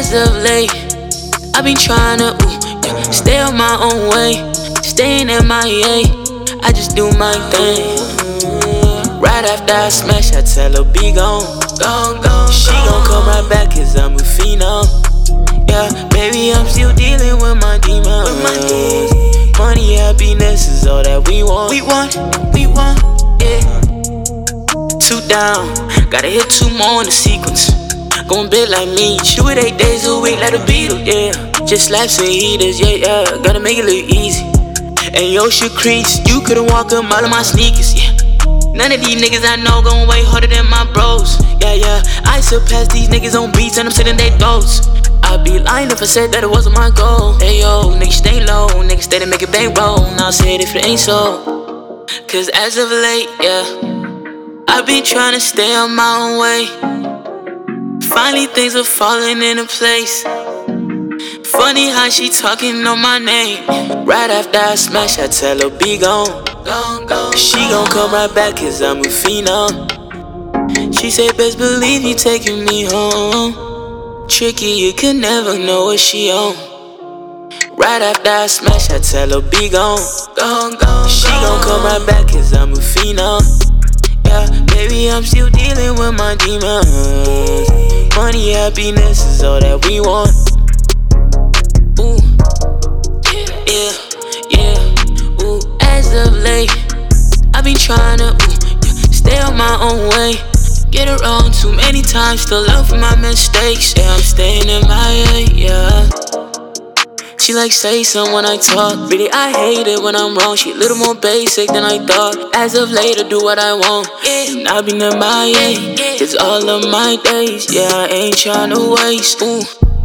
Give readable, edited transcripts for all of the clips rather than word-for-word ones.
As of late, I've been tryna stay on my own way. Staying in MIA, I just do my thing. Right after I smash, I tell her be gone. She gon' come right back cause I'm a phenom. Yeah, baby, I'm still dealing with my demons. Money, happiness is all that we want. We want, yeah. 2 down, gotta hit 2 more in the sequence. Gon' big like me, shoot it 8 days a week like the Beatles, yeah. Just slaps and heaters, yeah. Gotta make it look easy. And yo, shit crease, you couldn't walk a mile in my sneakers, yeah. None of these niggas I know gon' way harder than my bros, yeah. I surpass these niggas on beats and I'm sitting they throats. I'd be lying if I said that it wasn't my goal. Hey yo, niggas stay low, niggas stay to make a bang roll. Now say it if it ain't so. Cause as of late, yeah, I've been trying to stay on my own way. Finally things are falling into place. Funny how she talking on my name. Right after I smash, I tell her be gone. She gon' come right back cause I'm a phenom. She said best believe you taking me home. Tricky, you can never know what she on. Right after I smash, I tell her be gone. She gon' come right back cause I'm a phenom. Yeah, baby, I'm still dealing with my demons. Money, happiness is all that we want. Ooh, yeah. Ooh, as of late, I've been tryna stay on my own way. Get it wrong too many times, still learn from my mistakes. Yeah, I'm staying in MIA, yeah. She like say something when I talk. Really, I hate it when I'm wrong. She a little more basic than I thought. As of late, I do what I want. And I've been in MIA, it's all of my days. Yeah, I ain't tryna waste. Ooh.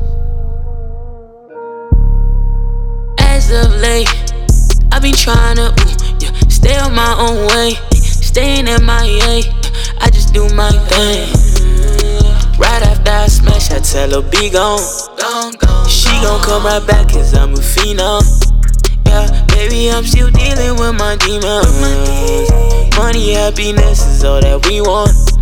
As of late, I've been tryna stay on my own way. Staying in MIA, I just do my thing. Right after I smash, I tell her be gone. She gon' come right back cause I'm a phenom. Yeah, baby, I'm still dealing with my demons. Money, happiness is all that we want.